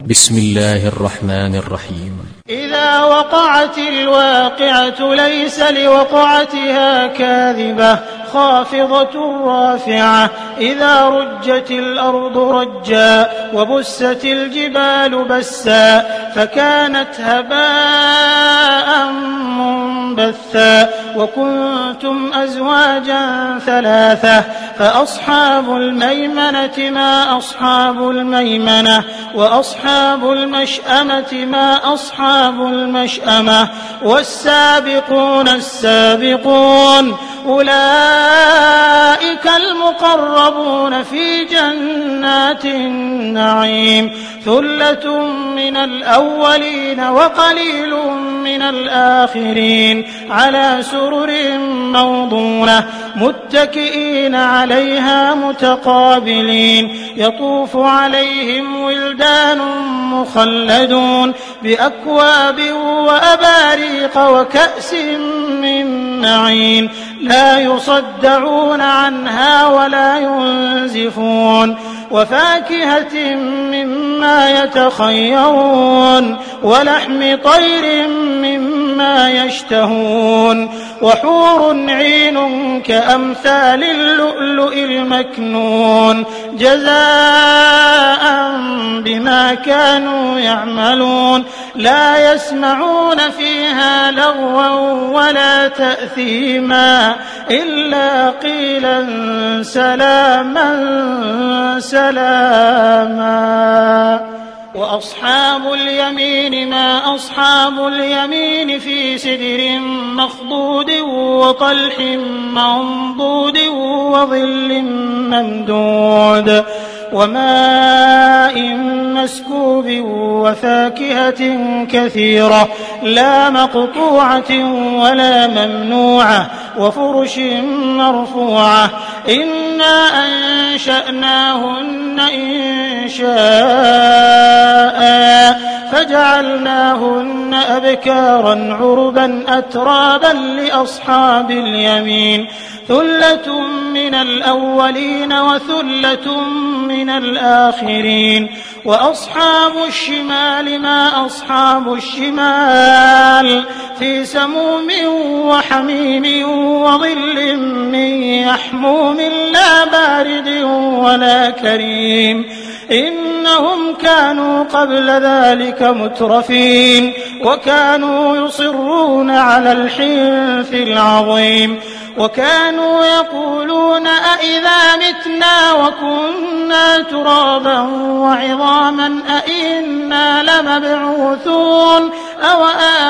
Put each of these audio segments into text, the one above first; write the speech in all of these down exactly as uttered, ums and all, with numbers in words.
بسم الله الرحمن الرحيم. إذا وقعت الواقعة ليس لوقعتها كاذبة خافضة رافعة إذا رجت الأرض رجا وبست الجبال بسا فكانت هباء منبثا وكنتم أزواجا ثلاثة فأصحاب الميمنة ما أصحاب الميمنة وأصحاب المشأمة ما أصحاب المشأمة والسابقون السابقون أولئك المقربون في جنات النعيم ثلة من الأولين وقليل من الآخرين على سرر موضونة متكئين عليها متقابلين يطوف عليهم ولدان مخلدون بأكواب وأباريق وكأس من معين لا يصدعون عنها ولا ينزفون وفاكهة مما يتخيرون ولحم طير مما يشتهون وحور عين كأمثال اللؤلؤ المكنون جزاء بما كانوا يعملون لا يسمعون فيها لغوا ولا تأثيما إلا قيلا سلاما سلاما وأصحاب اليمين ما أصحاب اليمين في سدر مخضود وطلح منضود وظل ممدود وماء مسكوب وفاكهة كثيرة لا مقطوعة ولا ممنوعة وفرش مرفوعة إنا أنشأناهن إن شاء فجعلناهن أبكارا عربا أترابا لأصحاب اليمين ثلة من الأولين وثلة من الآخرين وأصحاب الشمال ما أصحاب الشمال في سموم وحميم وظل من يحموم لا بارد ولا كريم إنهم كانوا قبل ذلك مترفين وكانوا يصرون على الحنث العظيم وكانوا يقولون أئذا متنا وكنا ترابا وعظاما أئنا لمبعوثون أو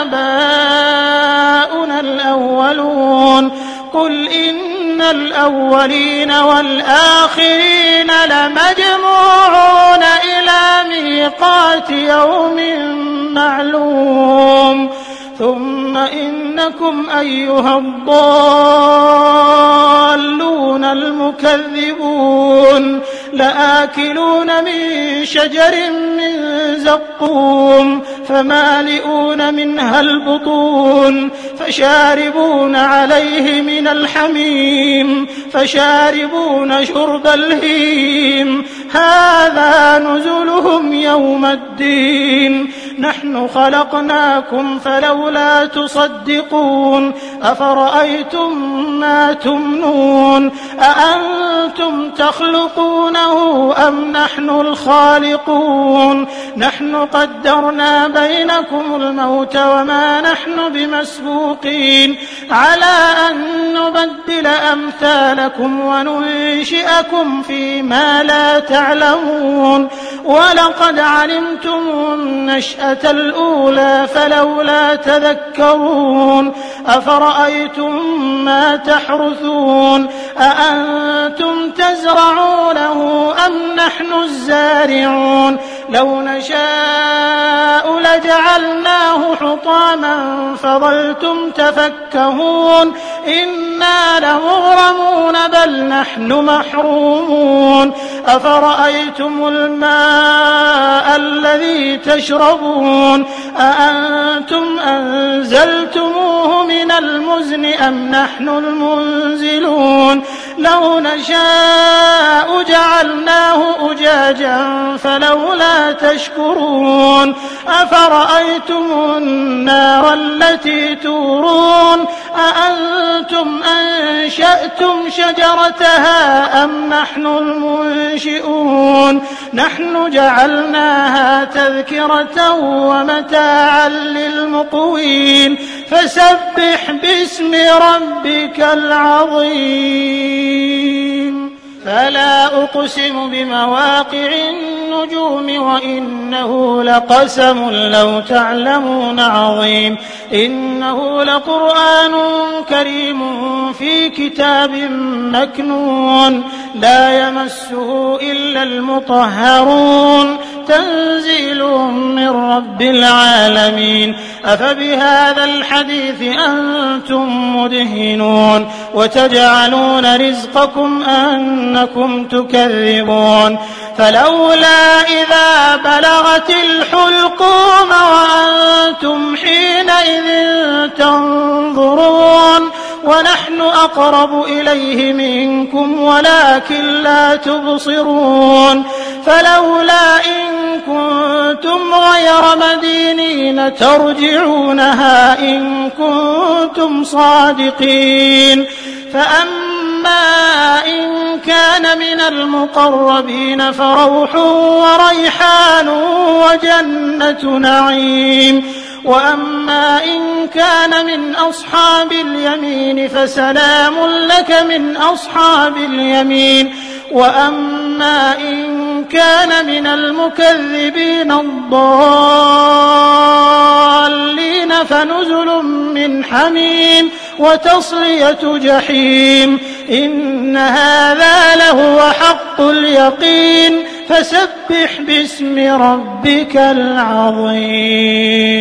آباؤنا الأولون قل إن الأولين والآخرين لمجموعون إلى ميقات يوم معلوم ثم إنكم أيها الضالون المكذبون لآكلون من شجر من زقوم فمالئون منها البطون فشاربون عليه من الحميم فشاربون شرب الهيم هذا نزلهم يوم الدين نحن خلقناكم فلولا تصدقون أفرأيتم ما تمنون أأنتم تخلقونه أم نحن الخالقون نحن قدرنا بينكم الموت وما نحن بمسبوقين على أن نبدل أمثالكم وننشئكم فيما لا تعلمون ولقد علمتم النشأة الأولى فلولا تذكرون أفرأيتم ما تحرثون أأنتم تزرعونه أم نحن الزارعون لو نشاء لجعلناه حطاما فظلتم تفكهون إنا لمغرمون بل نحن محرومون أفرأيتم الماء الذي تشربون أأنتم أنزلتموه من المزن أم نحن المنزلون لو نشاء جعلناه أجاجا فلولا تشكرون أفرأيتم النار التي تورون أأنتم أنشأتم شجرتها أم نحن المنشئون نحن جعلناها تذكرة ومتاعا للمقوين فسبح باسم ربك العظيم فلا أقسم بمواقع النجوم وإنه لقسم لو تعلمون عظيم إنه لقرآن كريم في كتاب مكنون لا يمسه إلا المطهرون تنزيل من رب العالمين أفبهذا الحديث أنتم مدهنون وتجعلون رزقكم أنكم تكذبون فلولا إذا بلغت الحلقوم وأنتم حينئذ تنظرون ونحن أقرب إليه منكم ولكن لا تبصرون فلولا إن كنتم غير مدينين ترجعونها إن كنتم صادقين فأما إن كان من المقربين فروح وريحان وجنة نعيم وأما إن كان من أصحاب اليمين فسلام لك من أصحاب اليمين وأما إن كان من المكذبين الضالين فنزل من حميم وتصلية جحيم إن هذا لهو حق اليقين فسبح باسم ربك العظيم.